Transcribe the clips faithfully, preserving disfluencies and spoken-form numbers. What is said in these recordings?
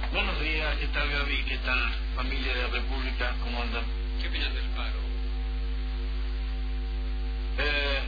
Buenos días, ¿qué tal Gaby? ¿Qué tal familia de la República? ¿Cómo andan? ¿Qué opinas del paro? Eh,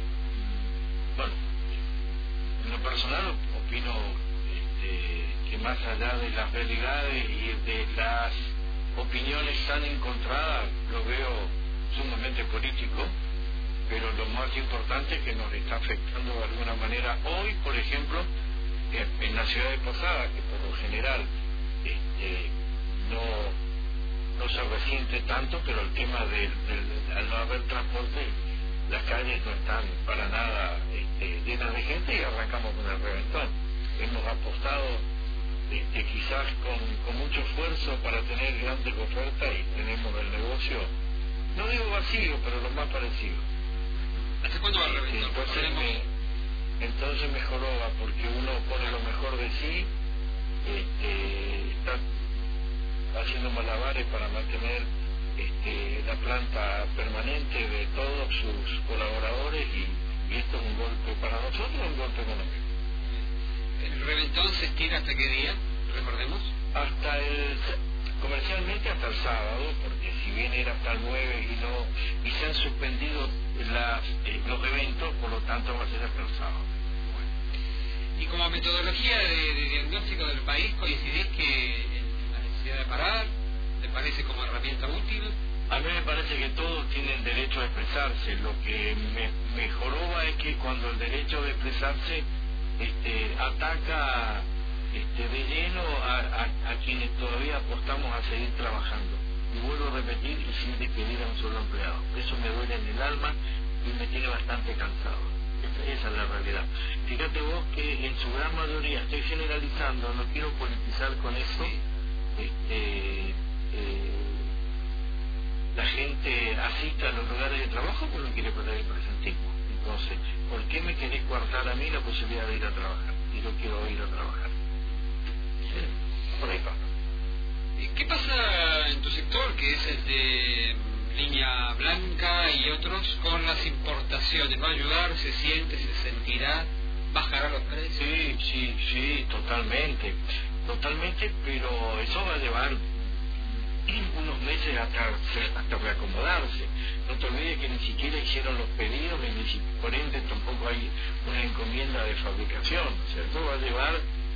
bueno, en lo personal opino este, que más allá de las realidades y de las opiniones tan encontradas, lo veo sumamente político, pero lo más importante es que nos está afectando de alguna manera. Hoy, por ejemplo, en la ciudad de Posada, que por lo general este, no, no se resiente tanto, pero el tema del, del al no haber transporte, las calles no están para nada este, llenas de gente y arrancamos con el reventón. Hemos apostado este, quizás con, con mucho esfuerzo para tener grandes ofertas y tenemos el negocio, no digo vacío, pero lo más parecido. ¿Hace cuándo va el reventón? Entonces me, entonces mejoró, porque uno pone lo mejor de sí, este, está haciendo malabares para mantener este, la planta permanente de todos sus colaboradores y, y esto es un golpe para nosotros, un golpe económico. ¿El reventón se estira hasta qué día? Recordemos. Hasta el, comercialmente hasta el sábado, porque si bien era hasta el nueve y no y se han suspendido las, eh, los eventos, por lo tanto va a ser hasta el sábado. Bueno. Y como metodología de, de diagnóstico del país, ¿coincidís que la necesidad de parar te parece como herramienta útil? A mí me parece que todos tienen derecho a expresarse. Lo que me, me joroba es que cuando el derecho de expresarse este, ataca este, de lleno a, a, a quienes todavía apostamos a seguir trabajando. Y vuelvo a repetir, y sin despedir a un solo empleado. Eso me duele en el alma y me tiene bastante cansado. Esa, esa es la realidad. Fíjate vos que en su gran mayoría, estoy generalizando, no quiero politizar con eso, este, eh, la gente asiste a los lugares de trabajo porque no quiere perder el presentismo. Entonces, ¿por qué me querés coartar a mí la posibilidad de ir a trabajar? Y yo quiero ir a trabajar. Sí, por ahí pasa. ¿Qué pasa en tu sector, que es el de línea blanca y otros, con las importaciones? ¿Va a ayudar? ¿Se siente? ¿Se sentirá? ¿Bajará los precios? Sí, sí, sí, totalmente. Totalmente, pero eso va a llevar unos meses hasta, hasta reacomodarse. No te olvides que ni siquiera hicieron los pedidos y ni si, por ende tampoco hay una encomienda de fabricación. O sea, esto va a llevar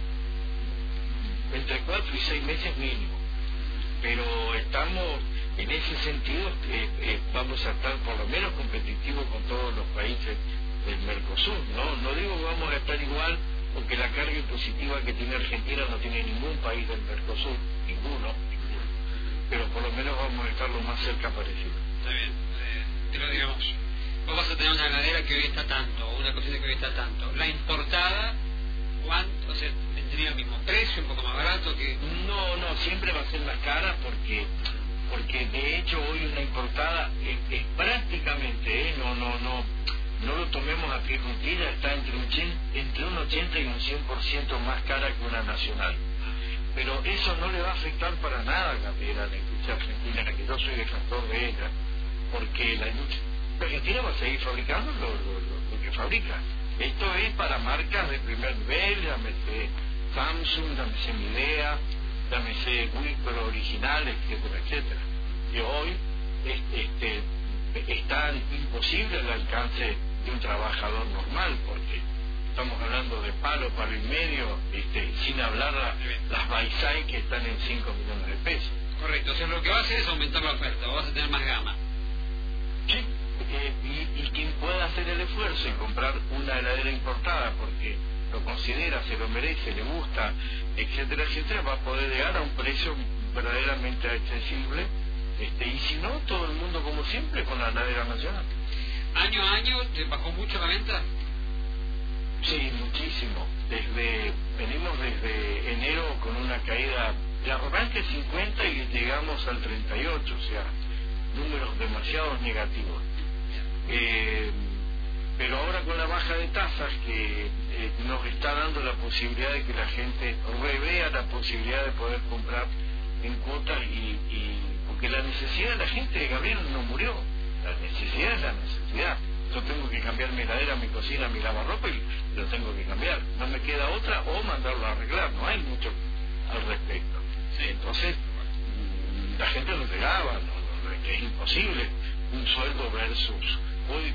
entre cuatro y seis meses mínimo. Pero estamos, en ese sentido, eh, eh, vamos a estar por lo menos competitivos con todos los países del Mercosur. No, no digo que vamos a estar igual, porque la carga impositiva que tiene Argentina no tiene ningún país del Mercosur, ninguno, ninguno. Pero por lo menos vamos a estar lo más cerca parecido. Está bien, eh, te lo digamos. Vos vas a tener una ganadera que hoy está tanto, o una cocina que hoy está tanto. La importada, ¿cuánto? O sea, ¿tendría el mismo precio, un poco más barato que...? No, no, siempre va a ser más cara porque porque de hecho hoy una importada es, es prácticamente, ¿eh? no, no, no, no lo tomemos a pie juntilla, está entre un, entre un ochenta y un cien por ciento más cara que una nacional. Pero eso no le va a afectar para nada, Gabriela, a la industria argentina, que yo soy defensor de ella, porque la industria argentina va a seguir fabricando lo, lo, lo, lo que fabrica. Esto es para marcas de primer nivel, llámese Samsung, llámese Midea, llámese Wipro original, etcétera, etcétera. Y hoy este, este, es tan imposible el alcance de un trabajador normal, porque estamos hablando de palo, palo y medio, este, sin hablar la, las Baisai que están en cinco millones de pesos. Correcto, o sea, lo que va a hacer es aumentar la oferta, o vas a tener más gama. Sí, eh, y, y quien pueda hacer el esfuerzo y comprar una heladera importada porque lo considera, se lo merece, le gusta, etcétera, etcétera, va a poder llegar a un precio verdaderamente accesible, este, y si no, todo el mundo como siempre con la heladera nacional. ¿Año a año te bajó mucho la venta? Sí, muchísimo. Desde venimos desde enero con una caída de arranque cincuenta y llegamos al treinta y ocho, o sea, números demasiado negativos. Eh, pero ahora con la baja de tasas que eh, nos está dando la posibilidad de que la gente revea la posibilidad de poder comprar en cuotas y, y porque la necesidad de la gente, Gabriel, no murió. La necesidad es la necesidad. Yo tengo que cambiar mi heladera, mi cocina, mi lavarropa y lo tengo que cambiar. No me queda otra o mandarlo a arreglar. No hay mucho al respecto. Entonces, la gente no llegaba, no, no, es que es imposible un sueldo versus hoy,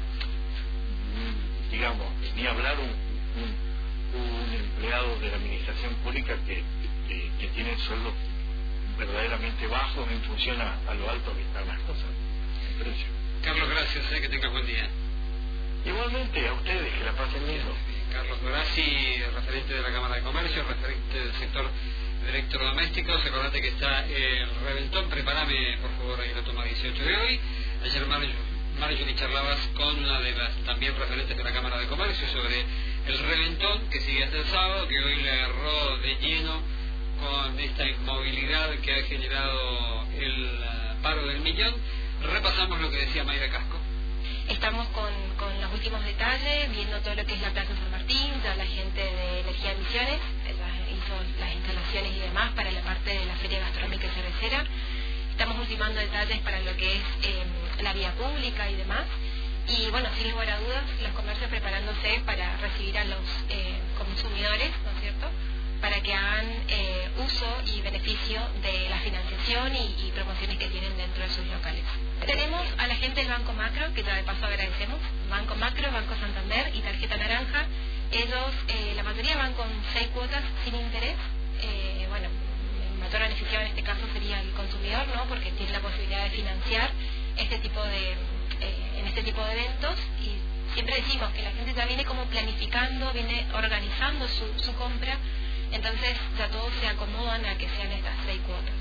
digamos, ni hablar un, un, un empleado de la administración pública que, que, que tiene sueldos verdaderamente bajos en función a, a lo alto que están las cosas, el precio. Carlos, gracias, eh, que tengas buen día. Igualmente, a ustedes, que la pasen bien. Carlos Dorazzi, referente de la Cámara de Comercio, referente del sector de electrodomésticos. Acordate que está el reventón. Prepárame, por favor, ahí la toma dieciocho de hoy. Ayer Marjorie charlabas con una de las también referentes de la Cámara de Comercio sobre el reventón que sigue hasta el sábado, que hoy le agarró de lleno con esta inmovilidad que ha generado el uh, paro del millón. Repasamos lo que decía Mayra Casco. Estamos con, con los últimos detalles, viendo todo lo que es la Plaza San Martín. Ya la gente de Energía de Misiones hizo las instalaciones y demás para la parte de la Feria Gastronómica y Cervecera. Estamos ultimando detalles para lo que es eh, la vía pública y demás. Y bueno, sin lugar a dudas, los comercios preparándose para recibir a los eh, consumidores, ¿no es cierto?, para que hagan eh, uso y beneficio de la financiación y, y promociones que tienen dentro de sus locales. Tenemos a la gente del Banco Macro, que ya de paso agradecemos, Banco Macro, Banco Santander y Tarjeta Naranja. Ellos, eh, la mayoría van con seis cuotas sin interés. Eh, bueno, el mayor beneficiado en este caso sería el consumidor, ¿no?, porque tiene la posibilidad de financiar este tipo de, eh, en este tipo de eventos. Y siempre decimos que la gente ya viene como planificando, viene organizando su, su compra. Entonces ya todos se acomodan a que sean estas seis cuotas.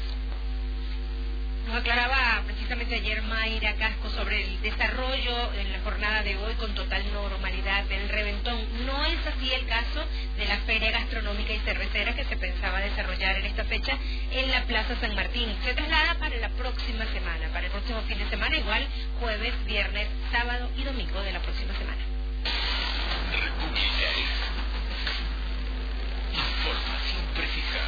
Nos aclaraba precisamente ayer Mayra Casco sobre el desarrollo en la jornada de hoy con total normalidad del reventón. No es así el caso de la Feria Gastronómica y Cervecera que se pensaba desarrollar en esta fecha en la Plaza San Martín. Se traslada para la próxima semana, para el próximo fin de semana, igual jueves, viernes, sábado y domingo de la próxima semana. República es información precisa.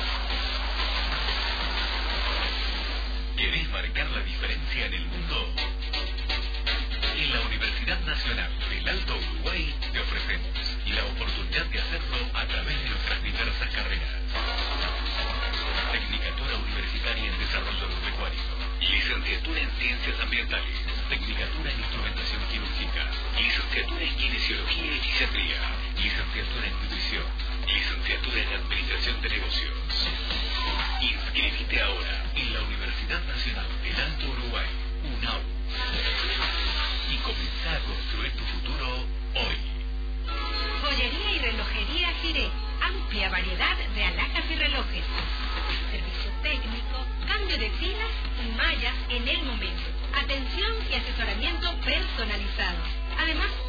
¿Querés marcar la diferencia en el mundo? En la Universidad Nacional del Alto Uruguay te ofrecemos la oportunidad de hacerlo a través de nuestras diversas carreras. Tecnicatura Universitaria en Desarrollo Agropecuario, licenciatura en Ciencias Ambientales, Tecnicatura en Instrumentación Quirúrgica, licenciatura en Kinesiología y Fisiatría, licenciatura en Nutrición, licenciatura en Administración de Negocios. Inscribite ahora en la Universidad Nacional del Alto Uruguay, UNAU, y comenzá a construir tu futuro hoy. Joyería y relojería Giré. Amplia variedad de alhajas y relojes. Servicio técnico, cambio de pilas y mallas en el momento. Atención y asesoramiento personalizado. Además,